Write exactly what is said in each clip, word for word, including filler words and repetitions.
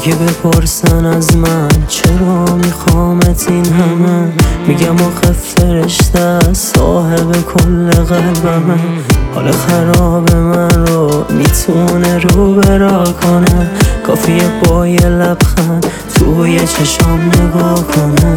اگه بپرسن از من چرا میخوامت این همه، میگم آخه فرشته صاحب کل قلبمه. حال خراب من رو میتونه رو برا کنه، کافیه با یه لبخند توی چشام نگاه کنه.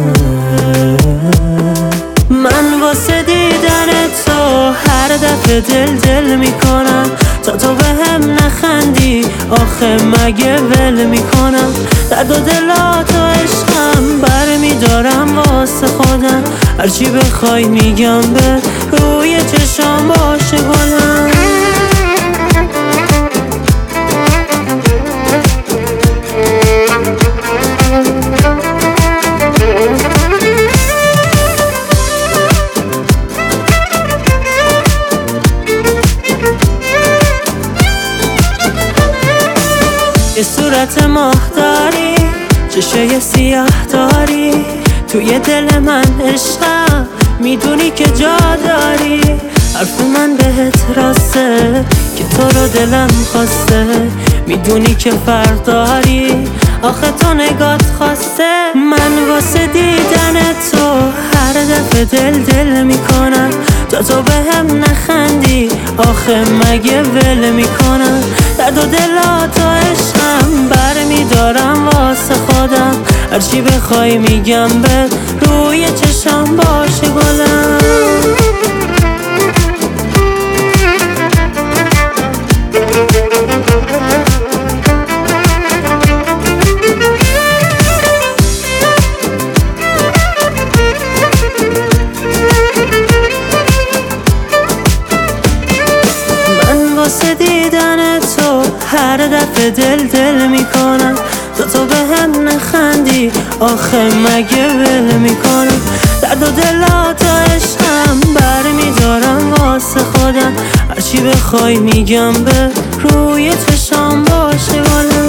من واسه دیدن تو هر دفعه دل دل میکنم، تا تو به هم نخندی آخه مگه ول میکنم. درد و دلات و عشقم بر میدارم واسه خودم، هرچی بخوای میگم به روی چشام باشه گلم. یه صورت ماه داری، چشای سیاه داری، توی دل من عشقم میدونی که جا داری. حرف من بهت راسته که تو رو دلم خواسته، میدونی که فرق داری آخه تو نگات خواسته. من واسه دیدن تو هر دفعه دل دل میکنم، تا تو به هم نخندی آخه مگه ول میکنم. درد و دلات و عشقم بر میدارم واسه خودم، هرچی بخوای میگم به روی چشم باشه گلم. واسه دیدن تو هر دفعه دل دل میکنم، تا تو به هم نخندی آخه مگه ول میکنم. درد و دلات و عشقم بر میدارم واسه خودم، هرچی بخوای میگم به روی چشام باشه گلم.